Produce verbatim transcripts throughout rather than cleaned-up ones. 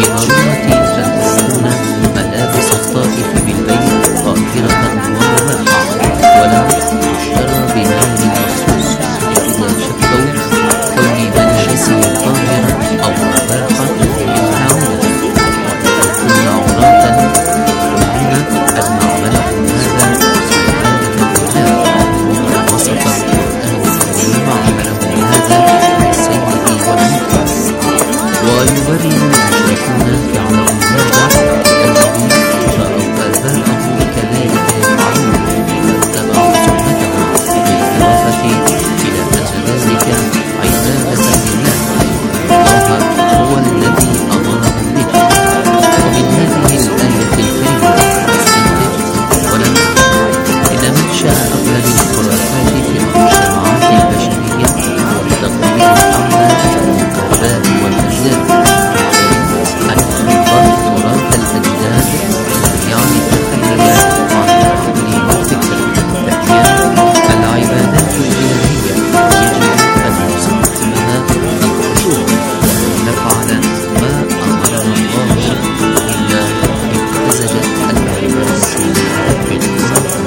بضرورة أن تكون ملابس الطائف بالبيت طاهرة ومباحة، ولو اشترى بنوع مخصوص. إذا شكوا كون ملابسه طاهرة أو مباحة يمنعون تكون عراة، وهنا أجمع لهم هذا سبحانه وتعالى. وصف القرآن الكريم عملهم هذا بالسيء والمنكر، ويبرر المشركون فعلهم هذا لأنهم رأوا آباءهم كذلك يفعلون فاتبعوا سنتهم بالإضافة إلى أن ذلك عبادة لله. الله هو الذي أمرهم به. ومن هذه الآية الكريمة نستنتج ولم إن منشأ أغلب الخرافات في المجتمعات البشرية تقليد الأعمال والآباء والأجداد. أن تراث الأجداد يعني التخيل عن العقل والفكر، لكن العبادات الإلهية يجب أن نستخدمها الخشوع وأن نفعل ما أمرنا الله إلا امتزجت العبادة بالخرافة.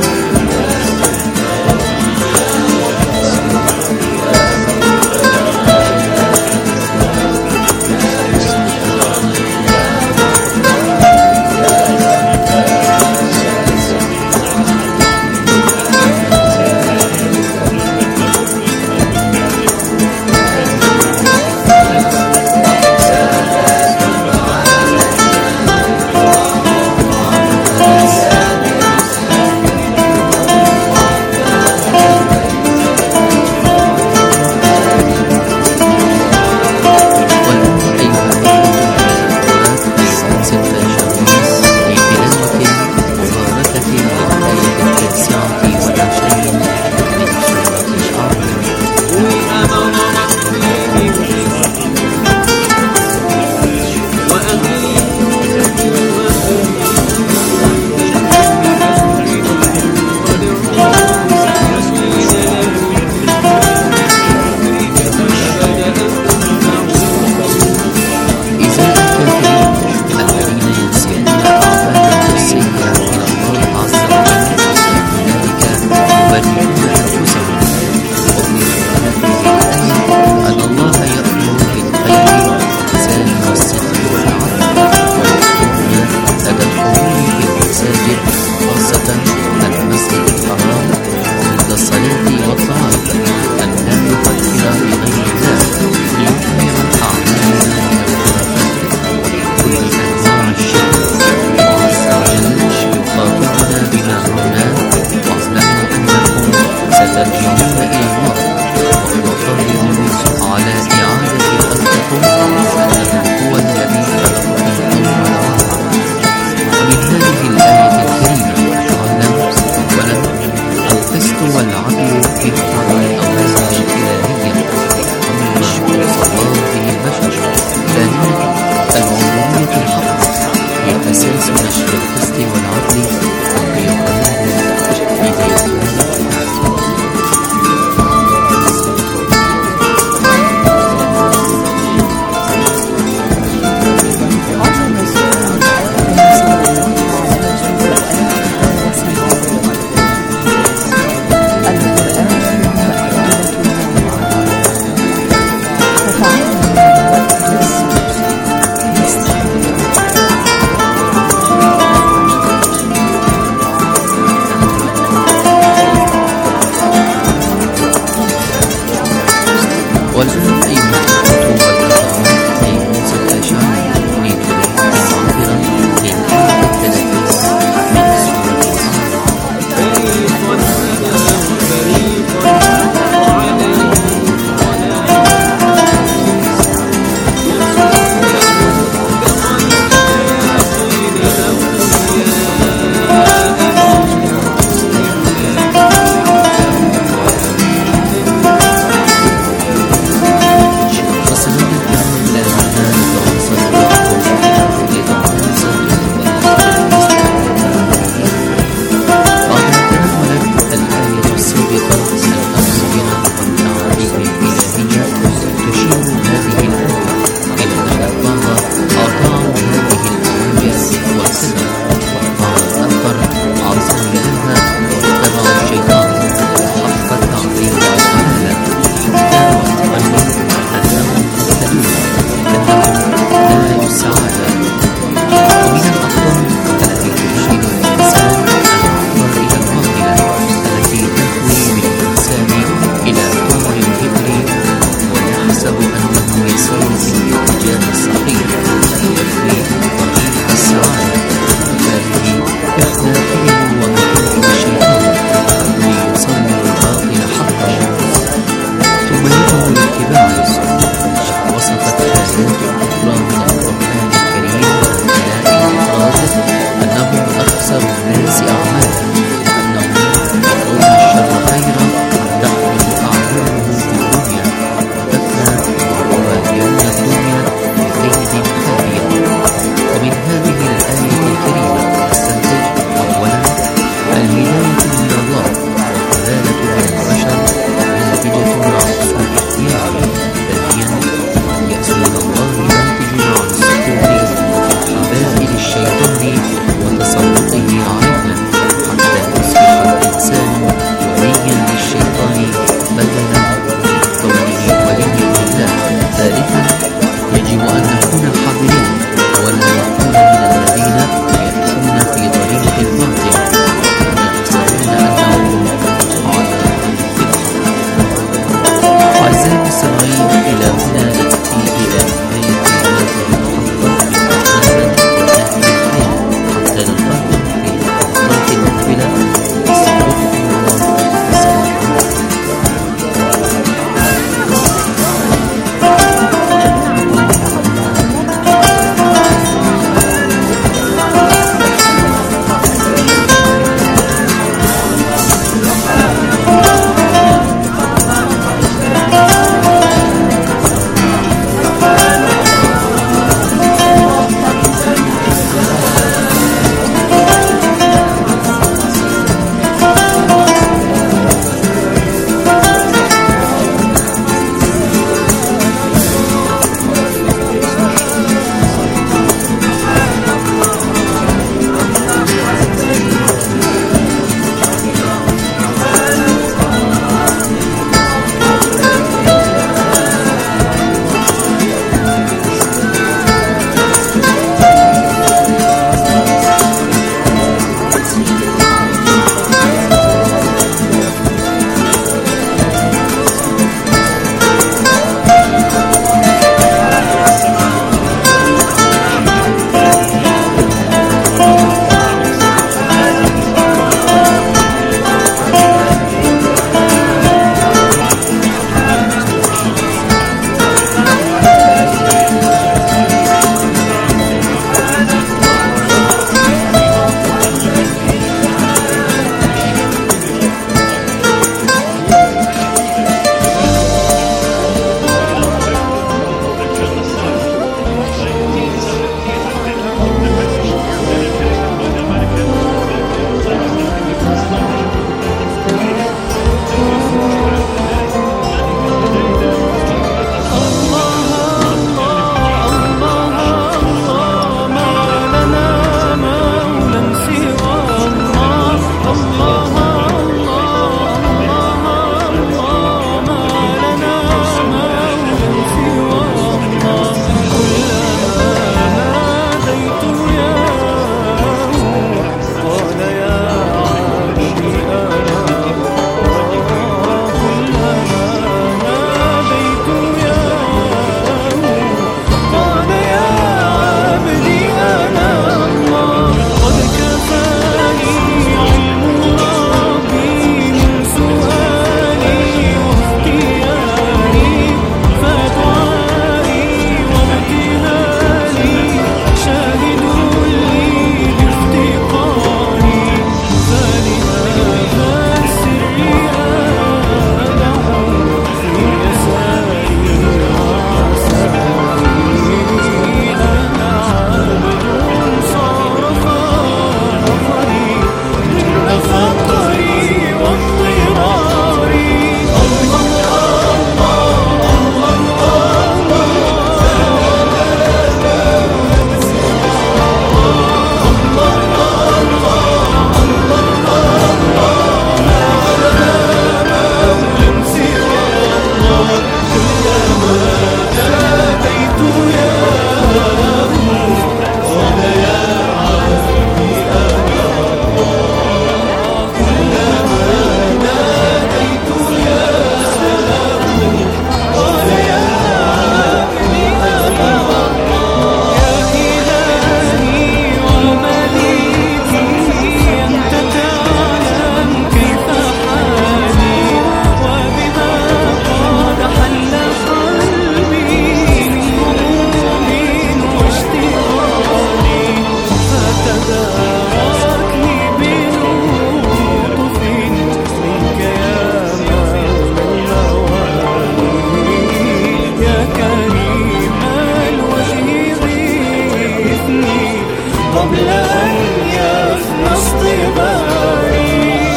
يفني قبل أن يفنى اصطباري.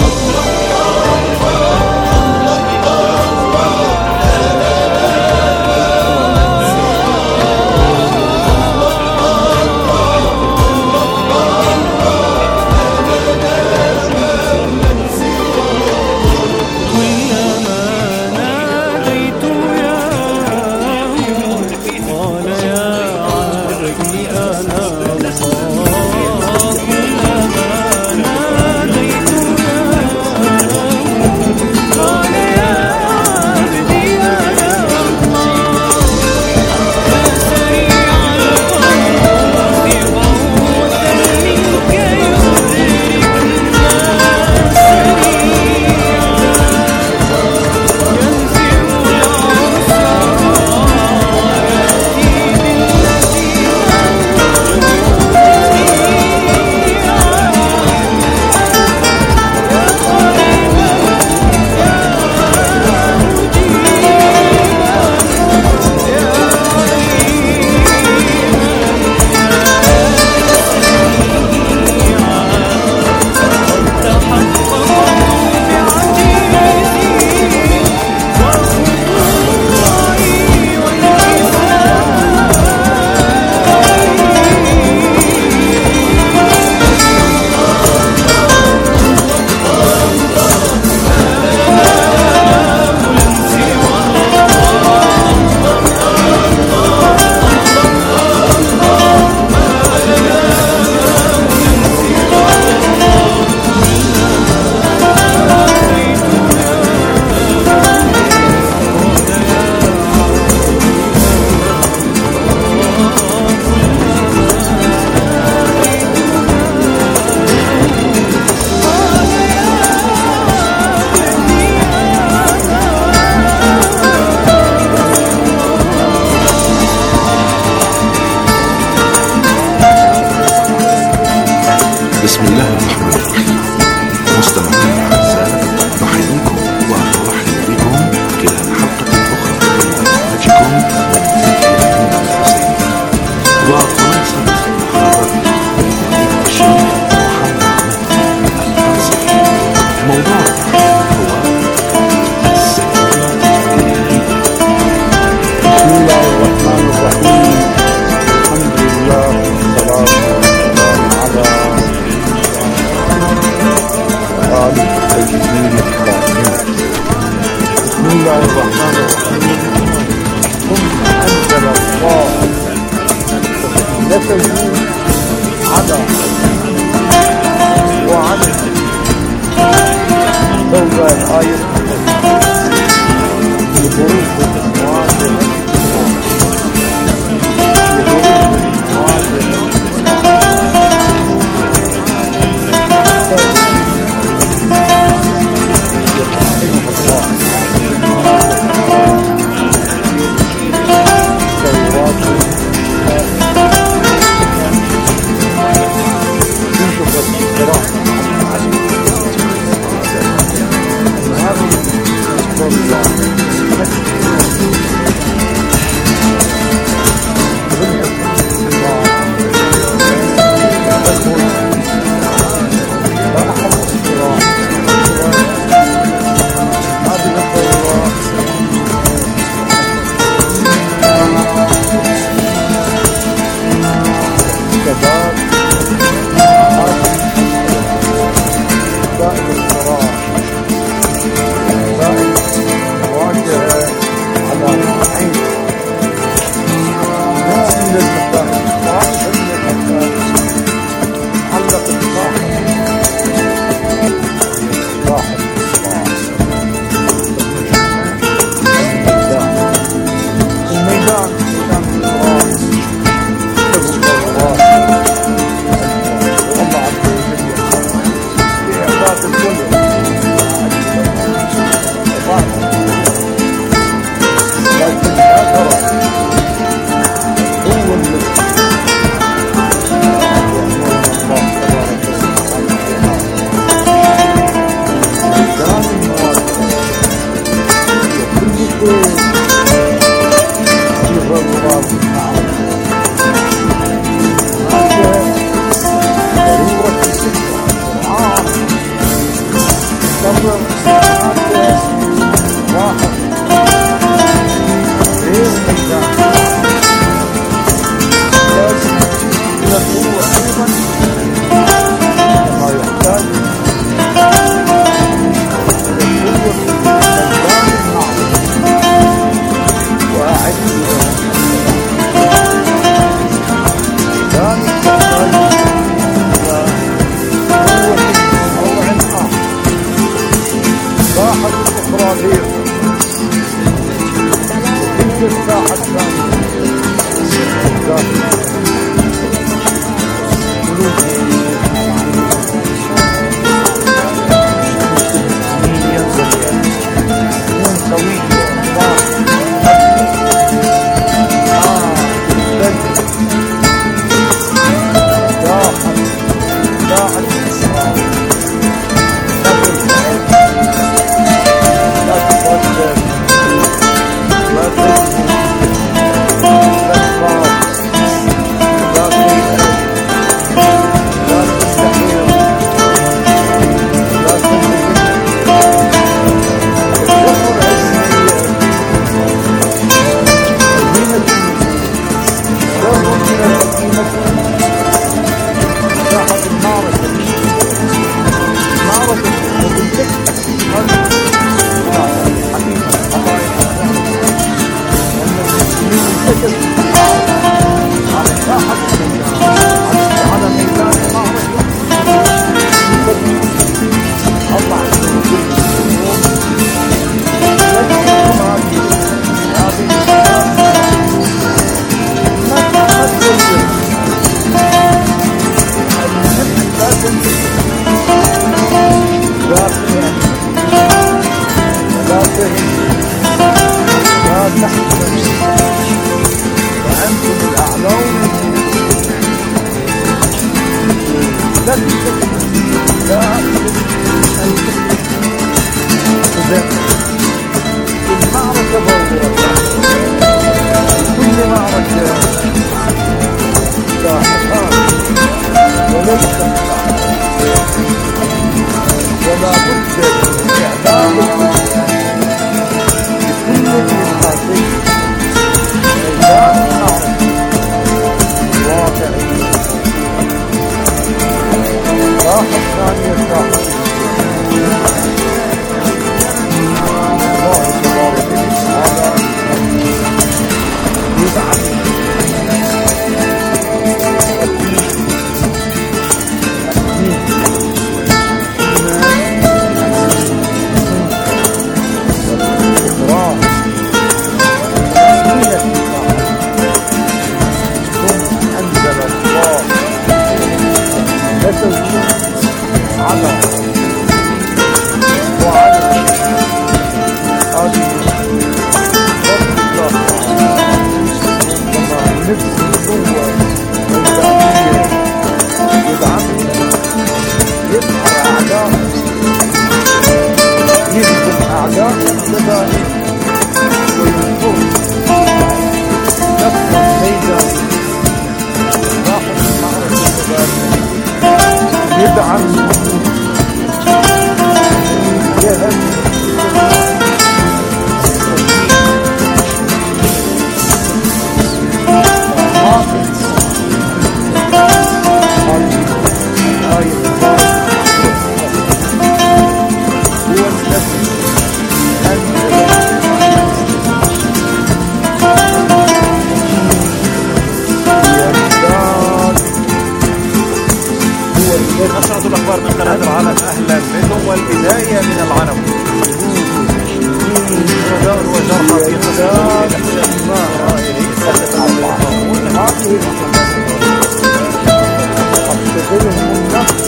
بسم الله الرحمن الرحيم. مستمعينا الأعزاء، نحييكم ونرحب بكم خلال حلقة أخرى من برنامجكم من ذكريات الحسين وخلاصة خبر الشيخ محمد مهدي الأنصاري. موضوع هو السكينة الإلهية. بسم الله الرحمن الرحيم. الحمد لله والصلاة والسلام على آل الطيبين الطاهرين. بسم الله الرحمن الرحيم. ثم أنزل الله سكينته على وعلى سوى الآية في ظروف معاصرة هذه لا تنسى لا المعركة ضرورة كل معركة ساحقان وليس ولا بد من إعداد لكل من هذين ميدان المعركة واقعي الساحة الثانية ساحة الله تبارك وتعالى يبعث نشرة الأخبار من قناة العالم، أهلا بكم. والبداية من العنب. شهداء وجرحى في قصة الاحتلال الإسرائيلي سنتعلقون هذه تقتلهم النفس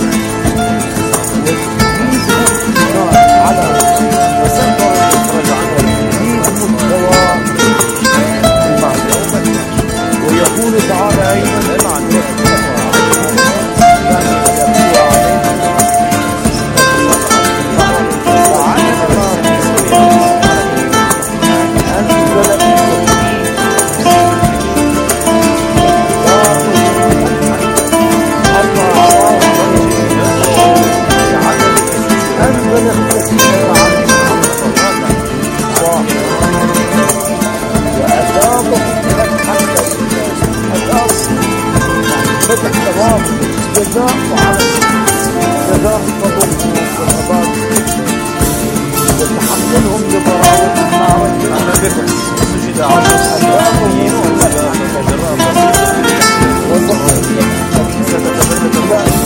وتزيدهم على وسنبر يخرج عنه تزيد مستوى المعلومة. ويقول تعالى أيضا مع جزاء وعلى جزاء الفضل والصحبات يتحملهم لضراوة المعركة. أهلا بكم. سجد عشر سنين وجراء والبطل ستتبدد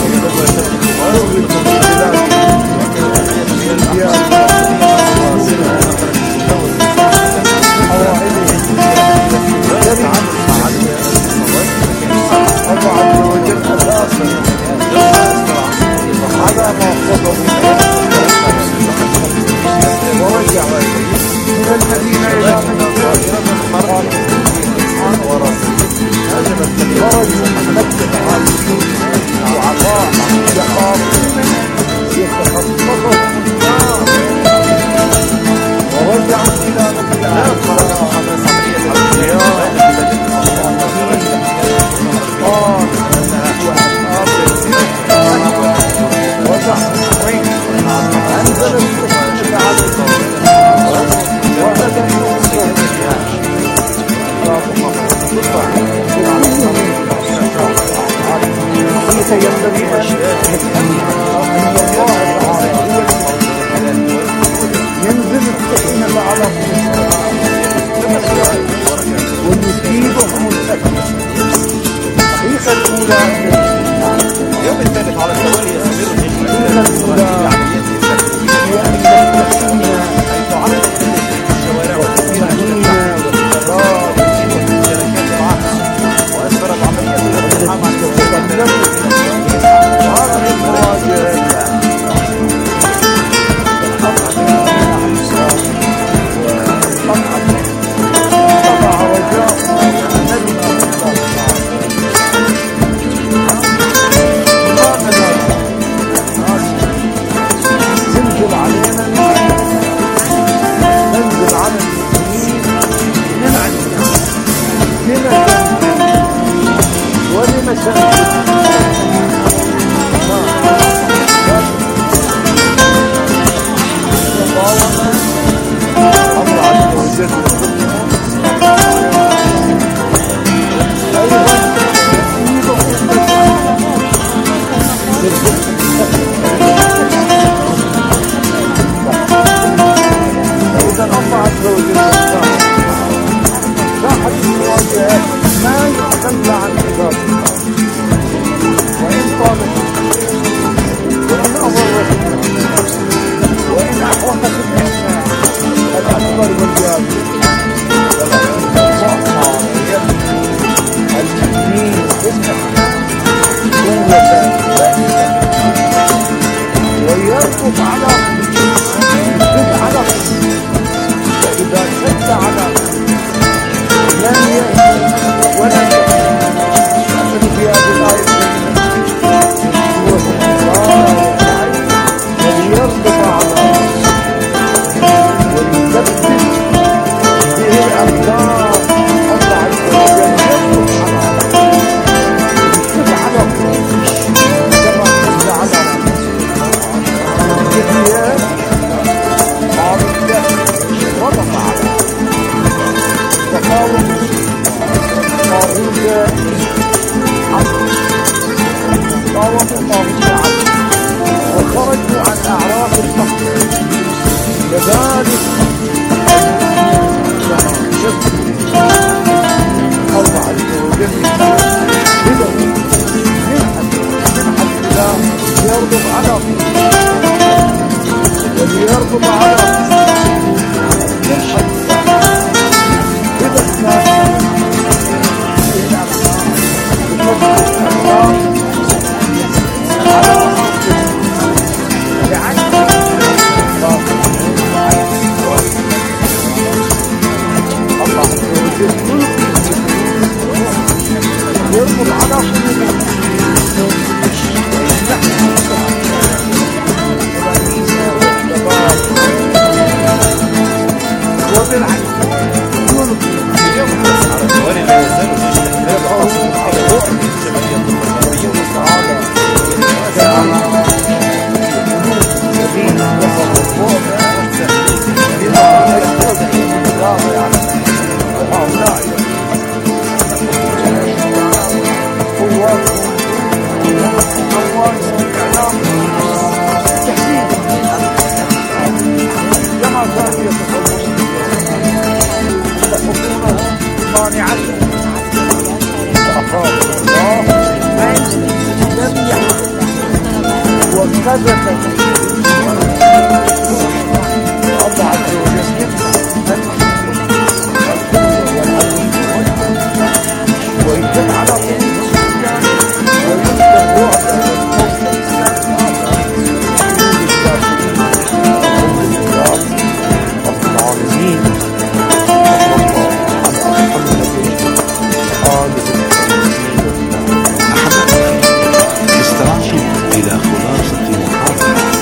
الله عز وجل أساسا على ما قضوا ورجع من الذين إلى خرجوا من مكة عالمين وعطاء يخافون يتخطفهم النار ورجعوا إلى مكة ينبغي أن الله تعالى ينزل السكينة على ويصيبهم الأكل. الحقيقة الأولى اليوم الثالث على التوالي يستمر الجيش الأولى هي أن يكون حيث عرضت الشوارع والتسمية والقرار والشركات معها وأسفرت عملية الاقتحام عن هذه المواجهة ويركض على على فإذا شد على لم يأتي ولم يأتي في هذه الآية وليركض على وليثبت به الأقدام الله عز وجل يركض على يشد على كما شد على الجبيان عارضة وضع على تقاوم طاغوت عصر قاوموا طاغوت عصر وخرجوا عن أعراف الحق كذلك الله عز وجل بله منحة الله يرضب على وليرضب على منحة بذلك يربط على وبالعكس ولا يزال يشتغل على وقت الجمعية الديمقراطية والسعادة استمعتم إلى خلاصة محاضرة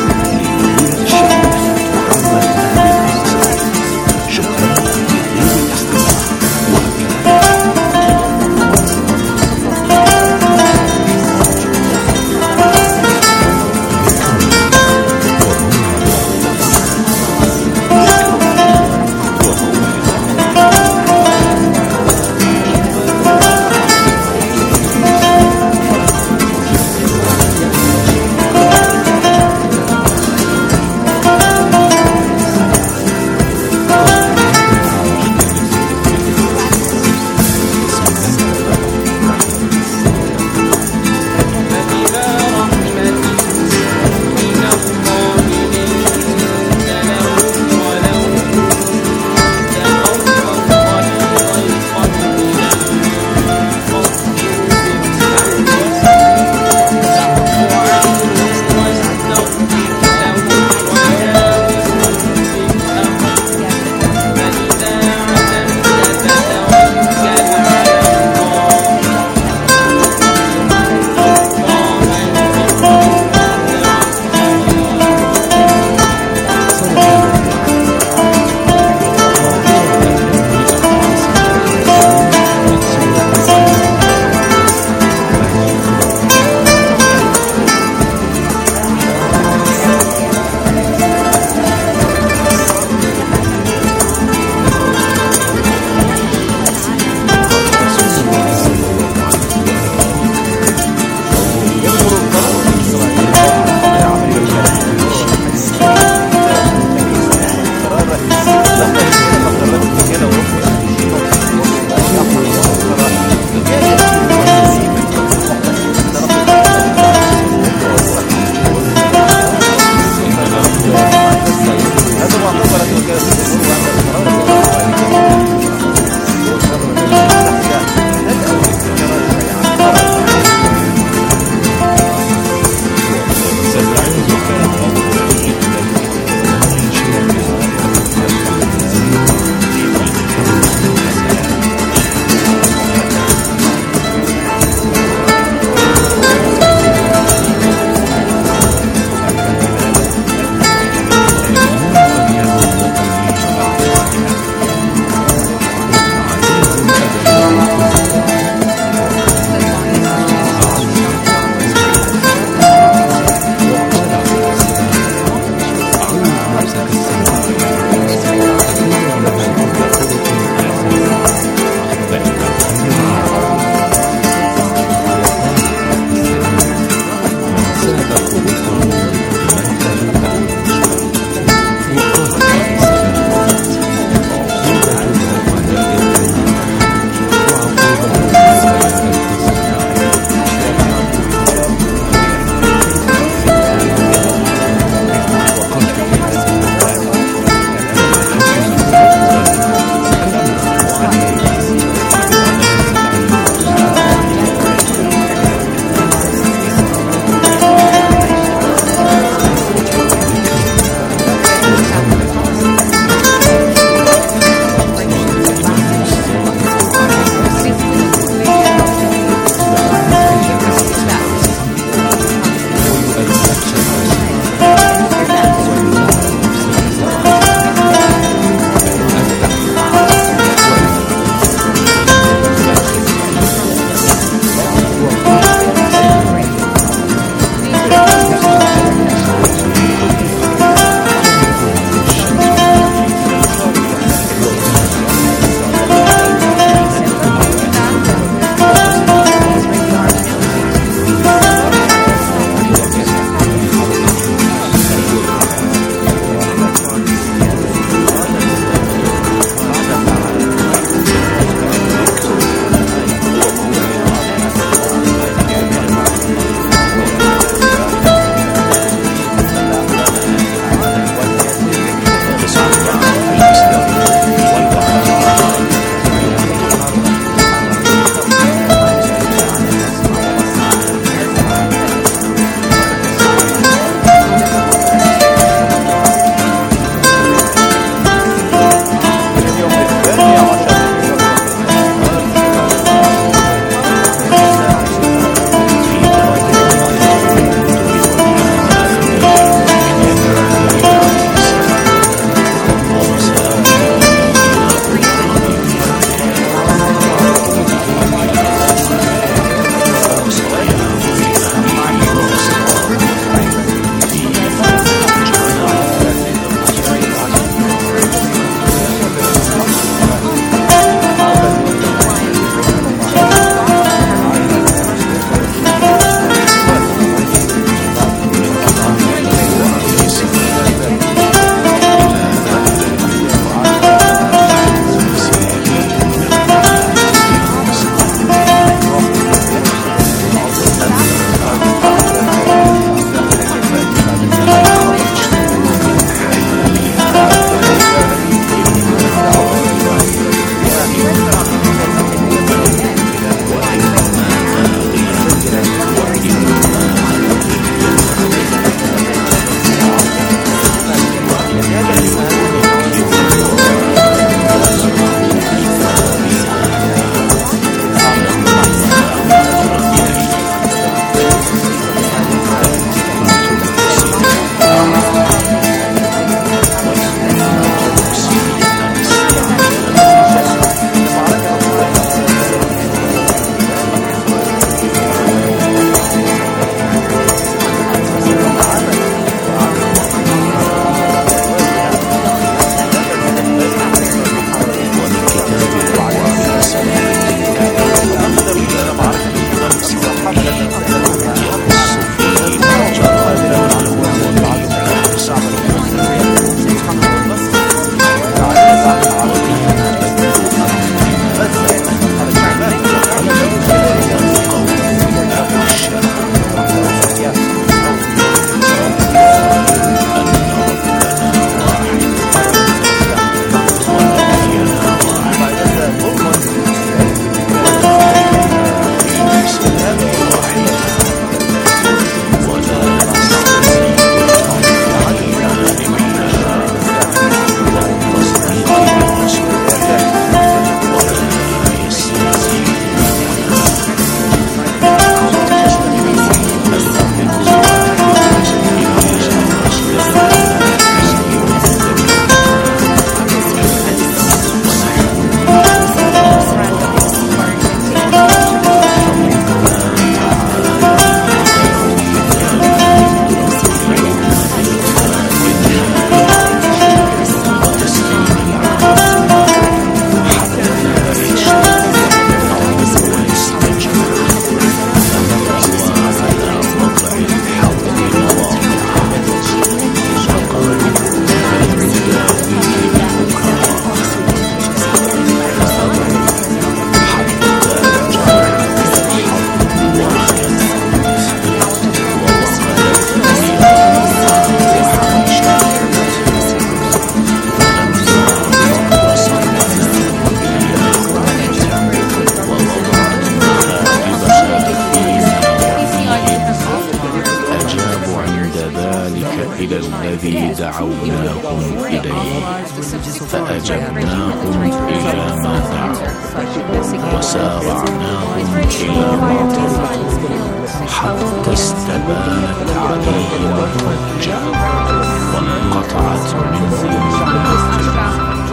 الذي دعوناهم إليه فأجبناهم إلى ما دعوا وسارعناهم إلى ما طلبوا حتى استبانت عليهم الحجة وانقطعت منهم العاقبة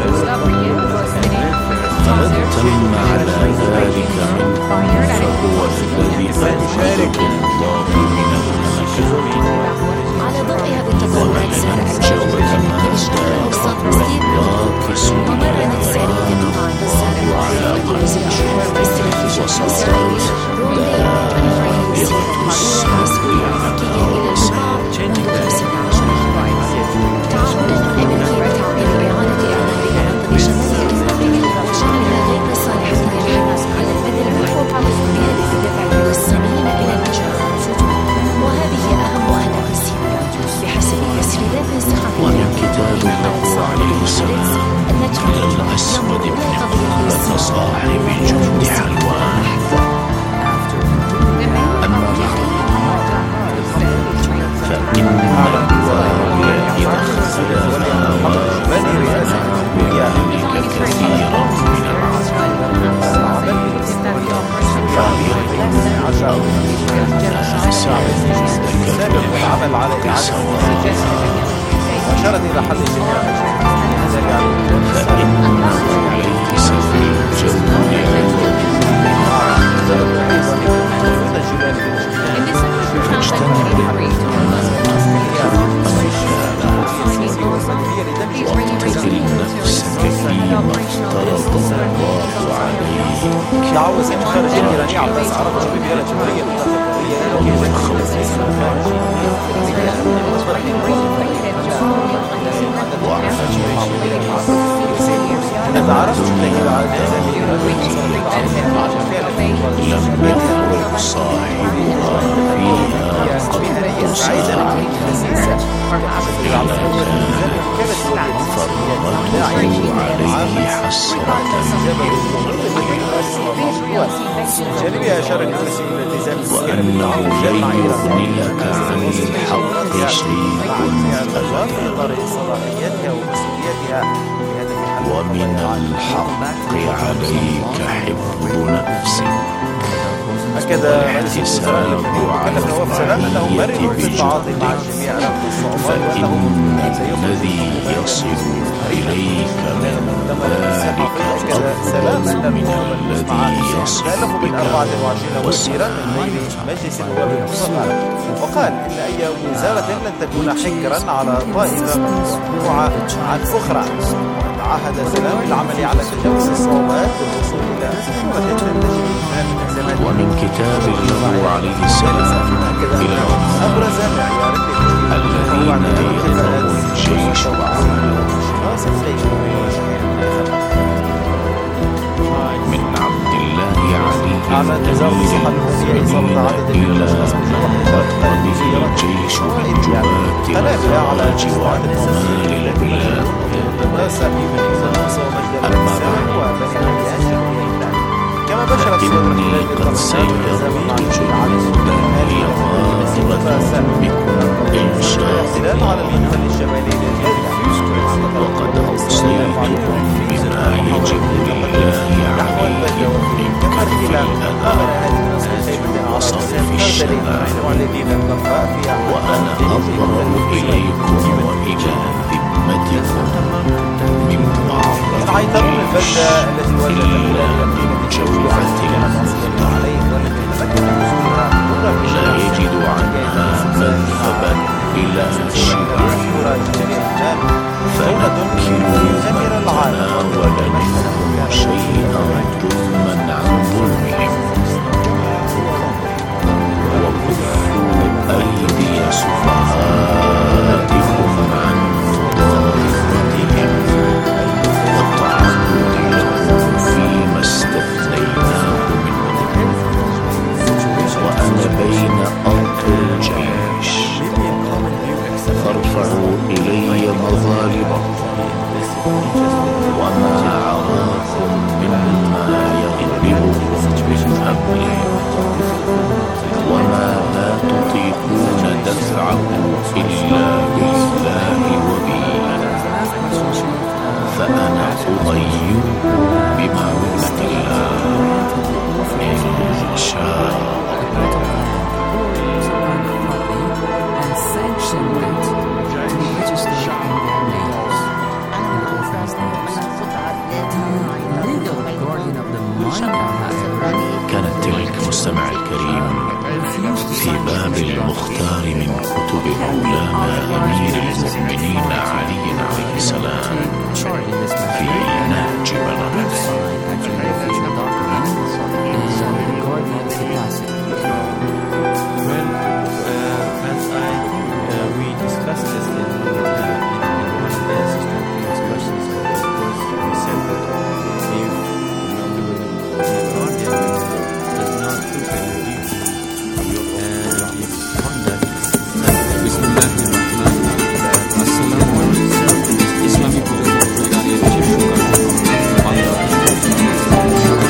فمن تم على ذلك منهم فهو الذي أدخله الله من المكان ومن أنجو كما اشتاق والراكس ومرت سالكة الله على قلبه وصارت دائرة الصبر على رسائل ومن كتاب الله عليه السلام إلى الأسود بن قرة صاحب جند حلوان أما بعد فإن الواوي إذا اختلفا وبنى بذلك كثيرا من العمل فيكون أو الناس العمل على سواء أشارت إلى حل الجميع فإنه ليس في الجو فاجتنب واقتل نفسك فيما افترض الله عليك تعوز أن خارج الإيرانية عباس عرب شبابية الجمهورية إذا عرفت تجد لم يكن صاحبها فيها قد صار فرمته عليه حسرة وأنه لن يغنيك عن الحق شيء ومن الحق عليك حفظ نفسك والاحتساب على الرعية بجهدك فإن الذي يصل إليك من ذلك أفضل من الذي يصل بك وسعى وقال إن أي وزارة لن تكون حكرا على طائفة ممنوعة عن أخرى عهد سلام العمل على تجاوز الصعوبات والوصول إلى صورة تنتشر ومن كتاب الله عليه السلام إلى أبرز معيار الذين يغلب الجيش من عبد الله عليه على نظام الصحة الأممية إصابة عدد من الأشخاص قد به الجيش بالجبات والخراج والضمان للبلاد أما بعد فإني قد سيرت جنودا هي ظاهرة بكم إن شاء الله وقد أوصيتكم بما يجب لله عليهم من كف الأذى وصرف الشباب وأنا أضرر إليكم وإلى ذمتكم مما عرضت إلا من جوعة لا يجد عنها مذهبا إلى الشبع فنكروا من تناول منهم شيئا ظلما عن ظلمهم وكفوا أيدي سفهائكم عن مضاربتهم والتعرض لهم فيما استثنيناه منهم كتاب المختار من كتب مولانا أمير المؤمنين علي عليه السلام في نهج بلاغته. Well, uh, as I uh, we discussed this in, uh, in, in one of the answers to previous questions, because we said that if the guardian does not fulfill the duty and his conduct is not Assalamu alaikum. Islamic Islamic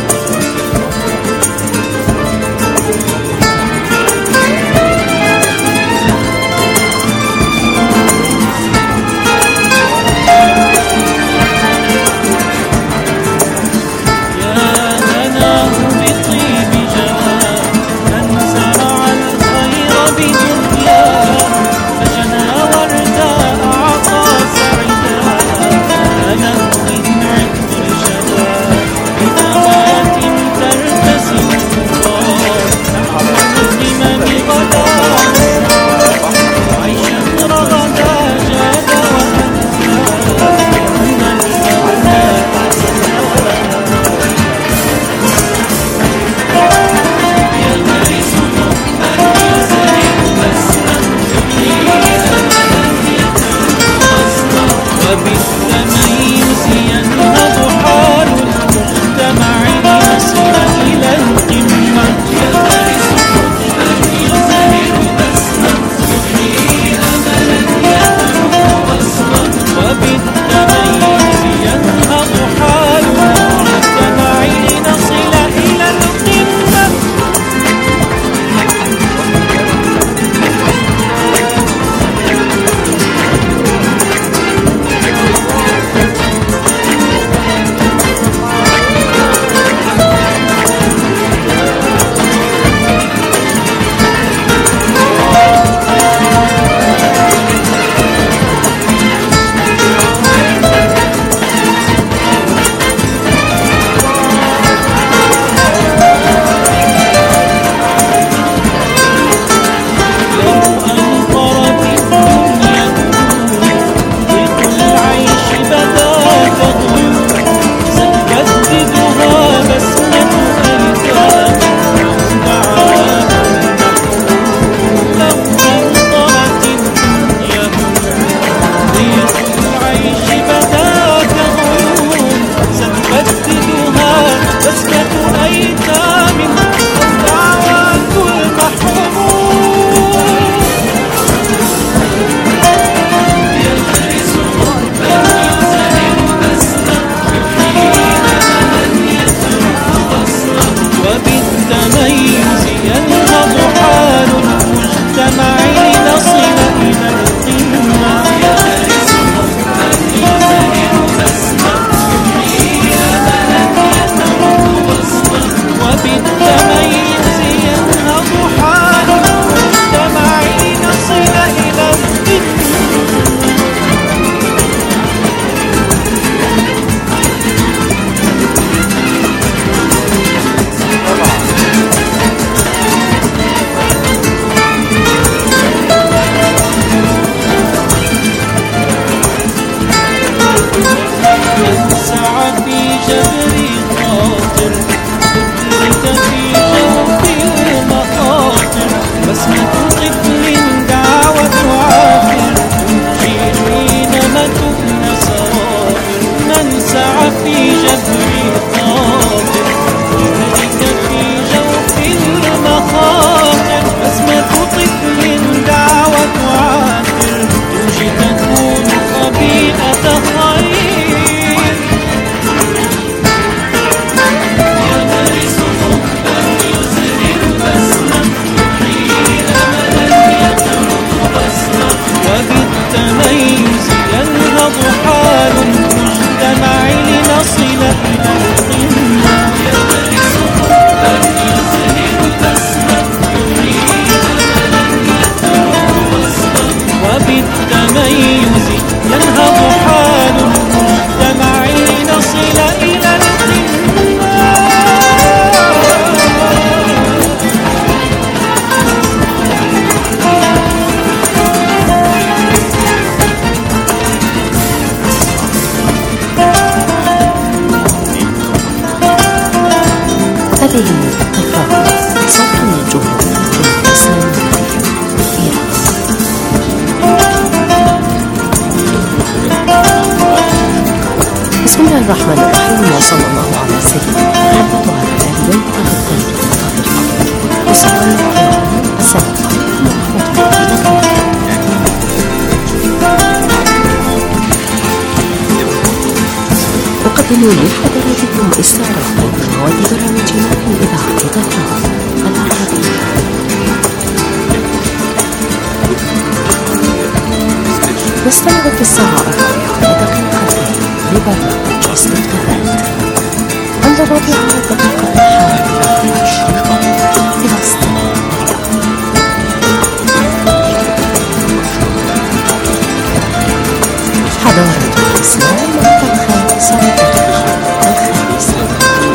الرحمن الرحيم، وصلى الله على سيدنا محمد وعلى آل بيته الطيبين الطاهرين. مستمعينا الكرام، السلام عليكم ورحمة الله وبركاته. أقدم لحضراتكم استعراضا من مواد برامجنا في إذاعة طهران العربية. نستمع في الساعة الرابعة ودقيقتين لبرنامج استفتاءات. عند الرابعة والدقيقة الحادية والعشرين فلسطين اليوم. حضارة الإسلام الخامسة الخامسة.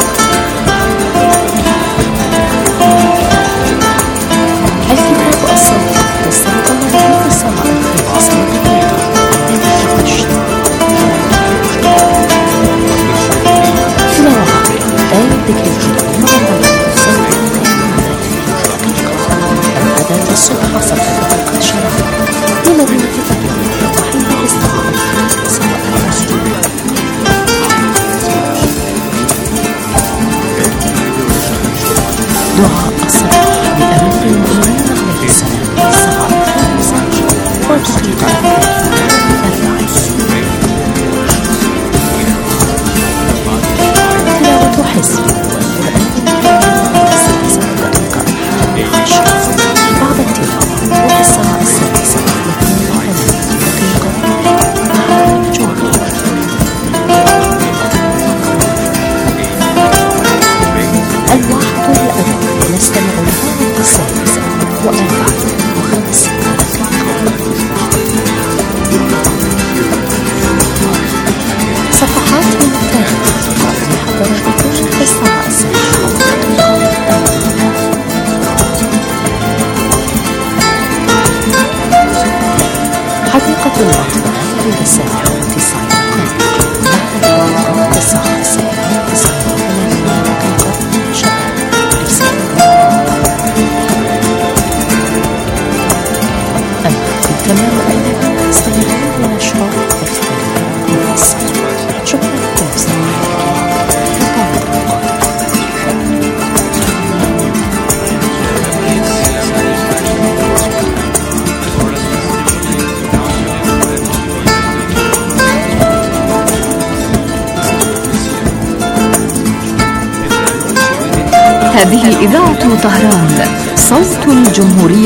الكتاب الصوتي تستمعون له في الساعة الخامسة والدقيقة والعشرين. في مواقع آية الذكر الكريم مع البرنامج سنة الأداة الصبح صفحة القشرة لمدينة فتح وحيدة الساعة الخامسة والعشرين. دعاء الصباح لأمير المؤمنين عليه السلام في الساعة الخامسة والدقيقة الأربعين. تلاوة حزب والقرآن الكريم السادسة والدقيقة الحادية عشرة. بعد التلاوة وفي الساعة السادسة واثنين وثلاثين دقيقة مع الجمهور. الواحد والأدب نستمع لها في السادسة وأربعة وخمسين دقيقة. صفحات من التاريخ لحضراتكم في الساعة السابعة والدقيقة. حديقة الأطفال برسالة تسع دقائق. بعد الدعاء في الساعة السابعة تسعة وثلاثين دقيقة شباب رسالة. أما بالتمام أيضا تستمعون لنشرة إخبارية مفصلة. شكرا لكم سماعكم وطابق القادم. هذه إذاعة طهران، صوت الجمهورية.